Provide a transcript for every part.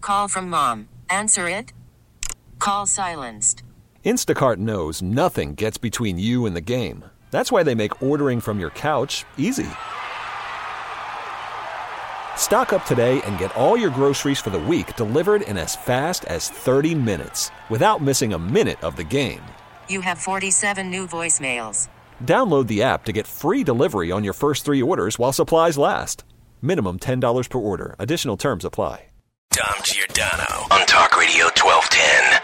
Call from mom. Answer it. Call silenced. Instacart knows nothing gets between you and the game. That's why they make ordering from your couch easy. Stock up today and get all your groceries for the week delivered in as fast as 30 minutes without missing a minute of the game. You have 47 new voicemails. Download the app to get free delivery on your first 3 orders while supplies last. Minimum $10 per order. Additional terms apply. Dom Giordano on Talk Radio 1210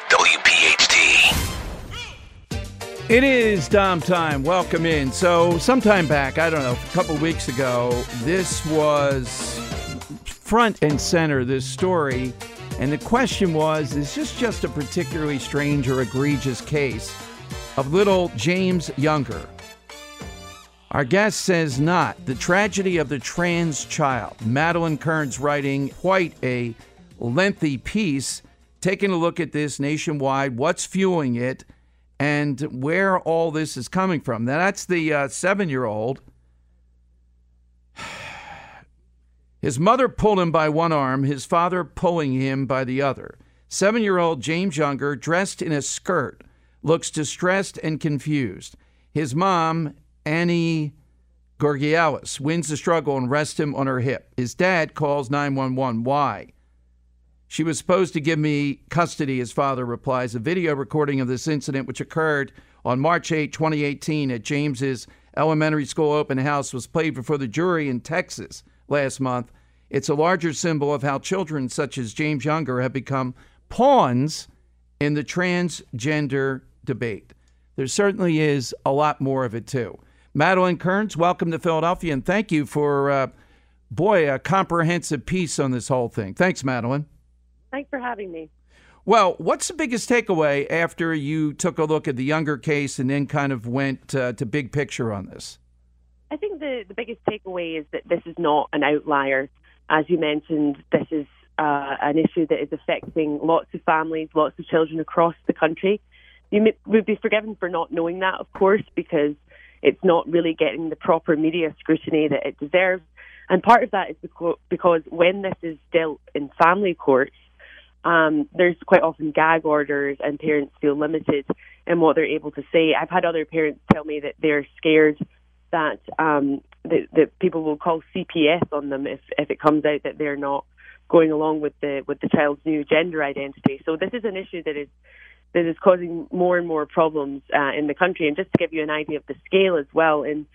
WPHT. It is Dom time. Welcome in. So sometime back, I don't know, a couple weeks ago, this was front and center, this story. And the question was, is this just a particularly strange or egregious case of little James Younger? Our guest says not. The tragedy of the trans child. Madeline Kearns writing quite a lengthy piece, taking a look at this nationwide, what's fueling it, and where all this is coming from. Now, that's the 7-year-old. His mother pulled him by one arm, his father pulling him by the other. 7-year-old James Younger, dressed in a skirt, looks distressed and confused. His mom, Annie Gorgialis, wins the struggle and rests him on her hip. His dad calls 911. Why? She was supposed to give me custody, his father replies. A video recording of this incident, which occurred on March 8, 2018 at James's elementary school open house, was played before the jury in Texas last month. It's a larger symbol of how children such as James Younger have become pawns in the transgender debate. There certainly is a lot more of it, too. Madeline Kearns, welcome to Philadelphia, and thank you for, a comprehensive piece on this whole thing. Thanks, Madeline. Thanks for having me. Well, what's the biggest takeaway after you took a look at the Younger case and then kind of went to big picture on this? I think the biggest takeaway is that this is not an outlier. As you mentioned, this is an issue that is affecting lots of families, lots of children across the country. You would be forgiven for not knowing that, of course, because it's not really getting the proper media scrutiny that it deserves. And part of that is because when this is dealt in family courts, there's quite often gag orders and parents feel limited in what they're able to say. I've had other parents tell me that they're scared that that people will call CPS on them if it comes out that they're not going along with the child's new gender identity. So this is an issue that is causing more and more problems in the country. And just to give you an idea of the scale as well, in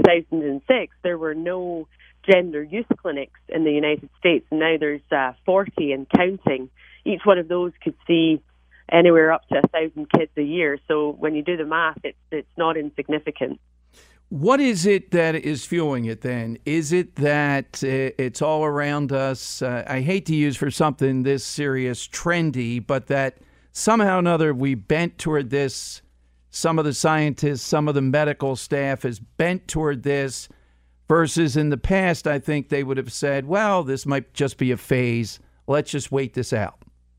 2006 there were no gender youth clinics in the United States, and now there's 40 and counting. Each one of those could see anywhere up to 1,000 kids a year. So when you do the math, it's not insignificant. What is it that is fueling it then? Is it that it's all around us? I hate to use for something this serious trendy, but that somehow or another we bent toward this. Some of the scientists, some of the medical staff is bent toward this, versus in the past, I think they would have said, well, this might just be a phase. Let's just wait this out.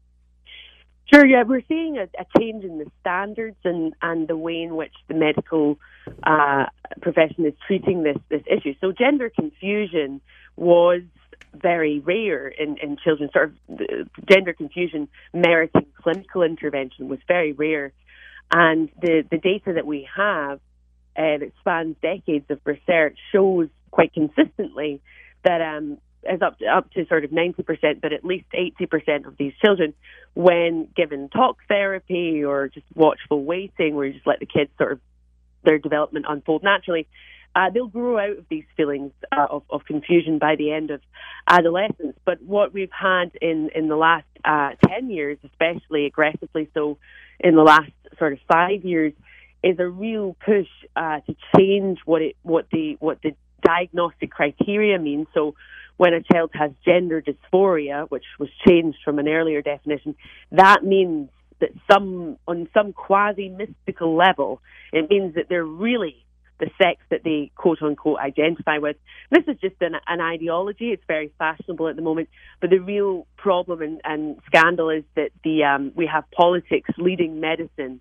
Sure, yeah, we're seeing a change in the standards and the way in which the medical profession is treating this issue. So gender confusion was very rare in children. Sort of gender confusion meriting clinical intervention was very rare. And the data that we have that spans decades of research shows quite consistently that is up to sort of 90%, but at least 80% of these children, when given talk therapy or just watchful waiting, where you just let the kids sort of their development unfold naturally, they'll grow out of these feelings of confusion by the end of adolescence. But what we've had in the last 10 years, especially aggressively so in the last sort of 5 years, is a real push to change what the diagnostic criteria means. So when a child has gender dysphoria, which was changed from an earlier definition, that means that on some quasi-mystical level, it means that they're really the sex that they quote-unquote identify with. This is just an ideology. It's very fashionable at the moment. But the real problem and scandal is that we have politics leading medicine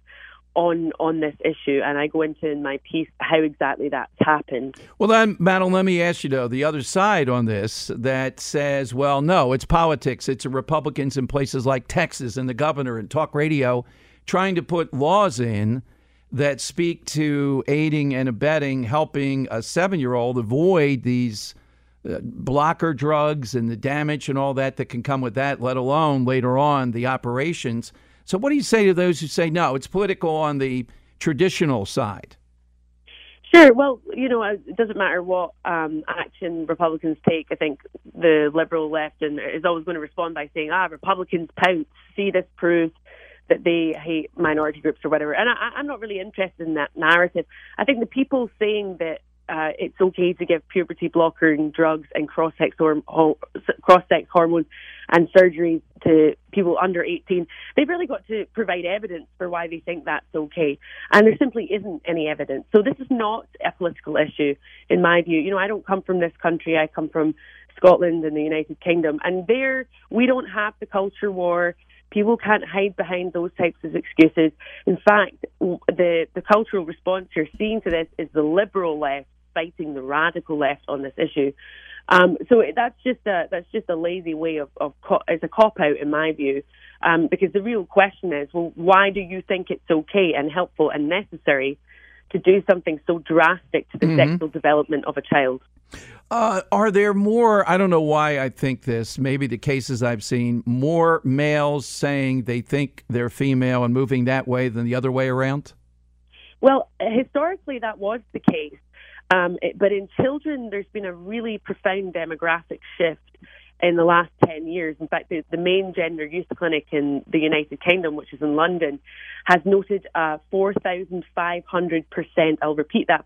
on this issue, and I go into in my piece how exactly that's happened. Well, then, Madeline, let me ask you, though, the other side on this that says, well, no, it's politics. It's the Republicans in places like Texas and the governor and talk radio trying to put laws in that speak to aiding and abetting, helping a 7-year-old avoid these blocker drugs and the damage and all that can come with that, let alone later on the operations. So what do you say to those who say, no, it's political on the traditional side? Sure. Well, it doesn't matter what action Republicans take. I think the liberal left is always going to respond by saying, Republicans pounce. See, this proves that they hate minority groups or whatever. And I'm not really interested in that narrative. I think the people saying that it's okay to give puberty blocking drugs and cross-sex hormones and surgeries to people under 18, they've really got to provide evidence for why they think that's okay. And there simply isn't any evidence. So this is not a political issue, in my view. I don't come from this country. I come from Scotland and the United Kingdom. And there, we don't have the culture war. People can't hide behind those types of excuses. In fact, the cultural response you're seeing to this is the liberal left fighting the radical left on this issue. So that's just a lazy way of it's a cop-out in my view, because the real question is, well, why do you think it's okay and helpful and necessary to do something so drastic to the sexual development of a child? Are there more, I don't know why I think this, maybe the cases I've seen, more males saying they think they're female and moving that way than the other way around? Well, historically that was the case. But in children, there's been a really profound demographic shift in the last 10 years. In fact, the main gender youth clinic in the United Kingdom, which is in London, has noted a 4,500%, I'll repeat that,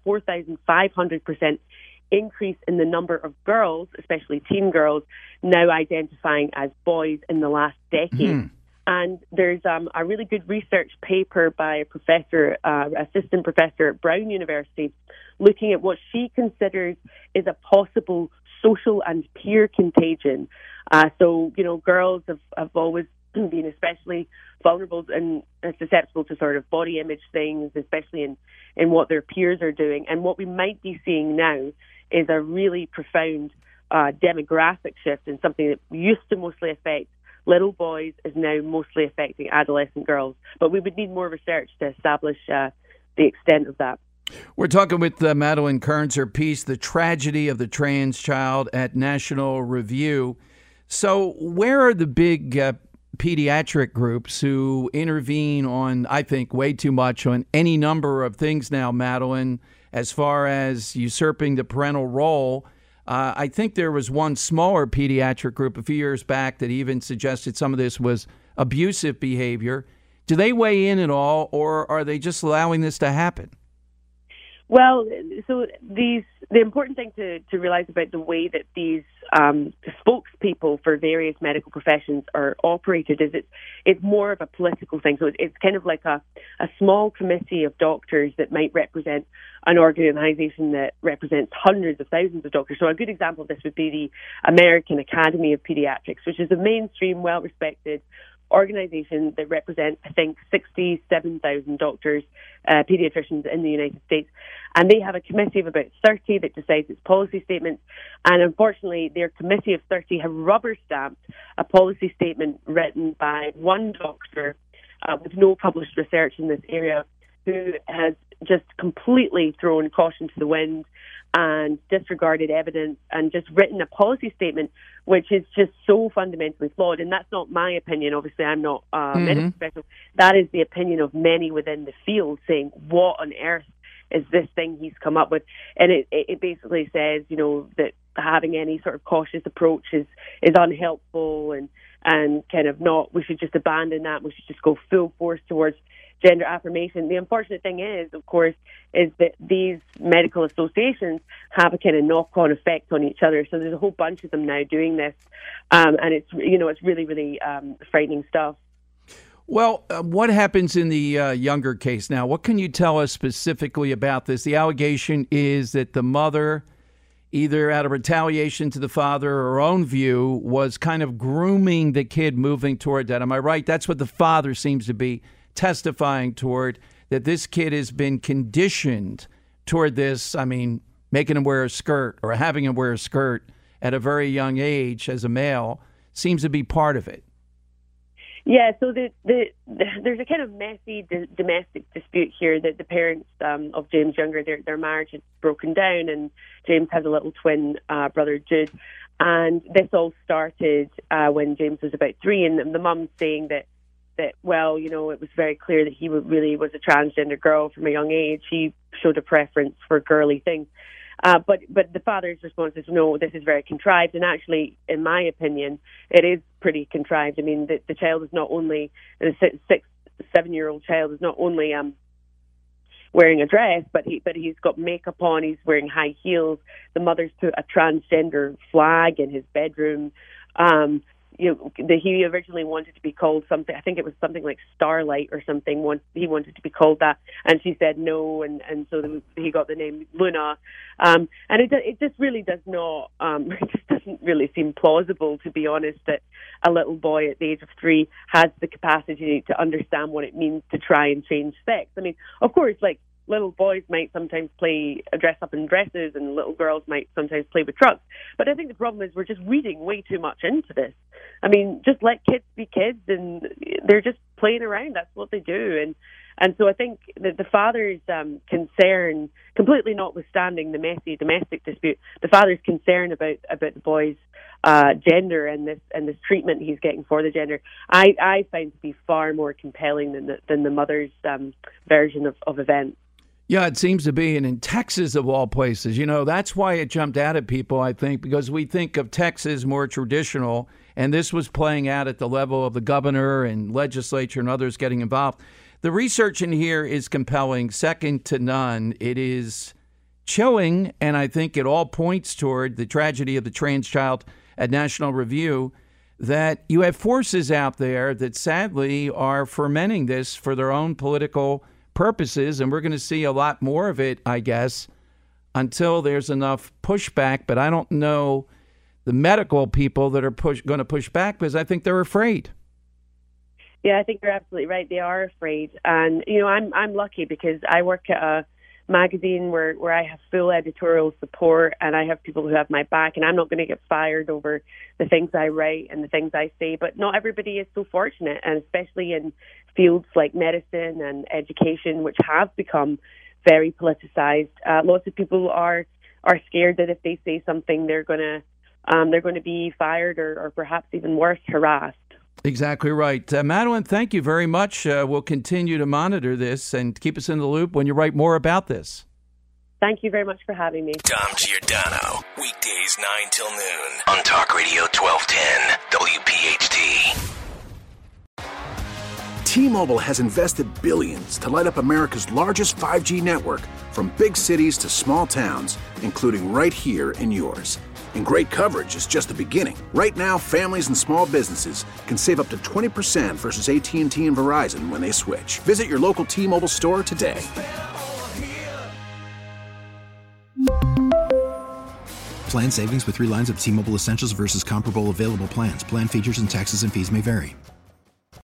4,500% increase in the number of girls, especially teen girls, now identifying as boys in the last decade. And there's a really good research paper by a professor, assistant professor at Brown University, looking at what she considers is a possible social and peer contagion. So, girls have always been especially vulnerable and susceptible to sort of body image things, especially in what their peers are doing. And what we might be seeing now is a really profound demographic shift in something that used to mostly affect little boys is now mostly affecting adolescent girls. But we would need more research to establish the extent of that. We're talking with Madeline Kearns, her piece, The Tragedy of the Trans Child, at National Review. So where are the big pediatric groups who intervene on, I think, way too much on any number of things now, Madeline, as far as usurping the parental role? I think there was one smaller pediatric group a few years back that even suggested some of this was abusive behavior. Do they weigh in at all, or are they just allowing this to happen? Well, so the important thing to realize about the way that these spokespeople for various medical professions are operated is it's more of a political thing. So it's kind of like a small committee of doctors that might represent an organization that represents hundreds of thousands of doctors. So a good example of this would be the American Academy of Pediatrics, which is a mainstream, well-respected organization that represents, I think, 67,000 doctors, pediatricians in the United States. And they have a committee of about 30 that decides its policy statements. And unfortunately, their committee of 30 have rubber-stamped a policy statement written by one doctor with no published research in this area, who has just completely thrown caution to the wind and disregarded evidence and just written a policy statement which is just so fundamentally flawed. And that's not my opinion. Obviously, I'm not a medical professional. That is the opinion of many within the field, saying, what on earth is this thing he's come up with? And it basically says, that having any sort of cautious approach is unhelpful and kind of not, we should just abandon that. We should just go full force towards gender affirmation. The unfortunate thing is, of course, is that these medical associations have a kind of knock-on effect on each other. So there's a whole bunch of them now doing this, and it's really, really frightening stuff. Well, what happens in the Younger case now? What can you tell us specifically about this? The allegation is that the mother, either out of retaliation to the father or her own view, was kind of grooming the kid moving toward that. Am I right? That's what the father seems to be testifying toward. that this kid has been conditioned toward this. I mean, making him wear a skirt or having him wear a skirt at a very young age as a male seems to be part of it. Yeah, so there's a kind of messy domestic dispute here that the parents of James Younger, their marriage had broken down, and James has a little twin brother, Jude. And this all started when James was about 3, and the mum's saying that well, you know, it was very clear that he really was a transgender girl from a young age. He showed a preference for girly things. But the father's response is, no, this is very contrived. And actually, in my opinion, it is pretty contrived. I mean, the child is not only, the 7-year-old child is not only wearing a dress, but he's got makeup on, he's wearing high heels. The mother's put a transgender flag in his bedroom. He originally wanted to be called something. I think it was something like Starlight or something. He wanted to be called that, and she said no, and so he got the name Luna. And it just really does not. It just doesn't really seem plausible, to be honest, that a little boy at the age of 3 has the capacity to understand what it means to try and change sex. I mean, of course, like, little boys might sometimes dress up in dresses, and little girls might sometimes play with trucks. But I think the problem is we're just reading way too much into this. I mean, just let kids be kids, and they're just playing around. That's what they do. And so I think that the father's concern, completely notwithstanding the messy domestic dispute, the father's concern about the boy's gender and this treatment he's getting for the gender, I find to be far more compelling than the mother's version of events. Yeah, it seems to be. And in Texas, of all places, you know, that's why it jumped out at people, I think, because we think of Texas more traditional, and this was playing out at the level of the governor and legislature and others getting involved. The research in here is compelling, second to none. It is chilling, and I think it all points toward the tragedy of the trans child at National Review, that you have forces out there that sadly are fermenting this for their own political purposes, and we're going to see a lot more of it, I guess, until there's enough pushback. But I don't know the medical people that are going to push back, because I think they're afraid. Yeah, I think you're absolutely right. They are afraid. And, you know, I'm lucky because I work at a magazine where I have full editorial support, and I have people who have my back, and I'm not going to get fired over the things I write and the things I say. But not everybody is so fortunate, and especially in fields like medicine and education, which have become very politicized. Lots of people are scared that if they say something, they're going to be fired or perhaps even worse, harassed. Exactly right. Madeleine, thank you very much. We'll continue to monitor this and keep us in the loop when you write more about this. Thank you very much for having me. Dom Giordano, weekdays 9 till noon on Talk Radio 1210 WPHT. T-Mobile has invested billions to light up America's largest 5G network, from big cities to small towns, including right here in yours. And great coverage is just the beginning. Right now, families and small businesses can save up to 20% versus AT&T and Verizon when they switch. Visit your local T-Mobile store today. Plan savings with 3 lines of T-Mobile Essentials versus comparable available plans. Plan features and taxes and fees may vary.